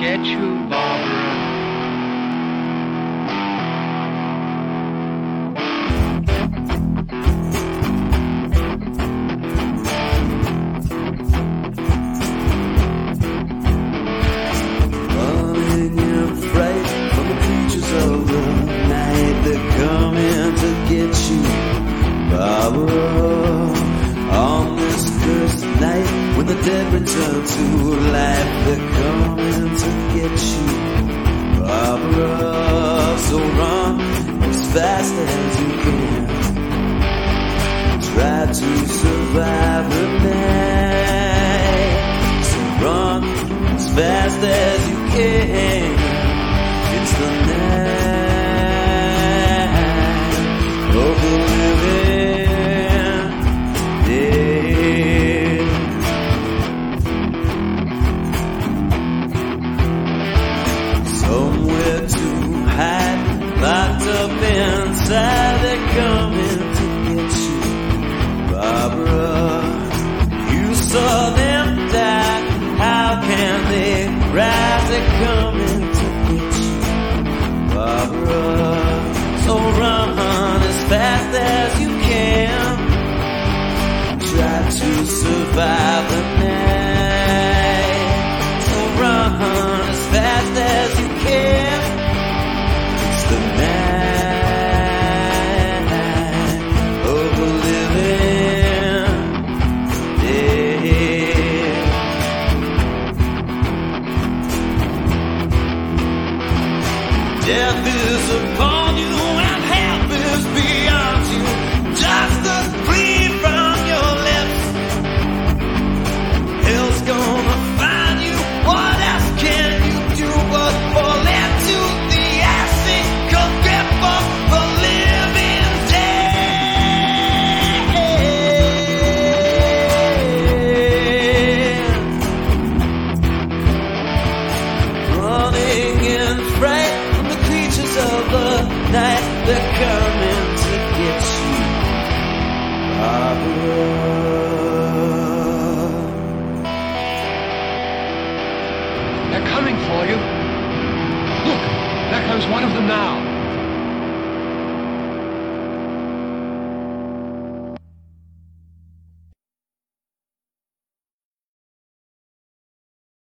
get you, Barbara. Running in fright from the creatures of the night. They're coming to get you, Barbara. On this cursed night, when the dead return to life, they're coming to get you, Barbara. So run as fast as you can. Try to survive the night. So run as fast as you can. It's the night of the living dead. Somewhere to hide, locked up inside. They're coming to get you, Barbara. You saw them die. How can they rise? They're coming to get you, Barbara. So run as fast as you can. Try to survive the night. So run as fast as you can. It's the night of the living dead. Death is upon you and help is beyond you. Just a plea from your lips. Hell's gonna find you. What else can you do but fall into the acid grip of the living dead? Running in fright from the creatures of the night. They're coming to get you, Barbara. They're coming for you. Look, there comes one of them now.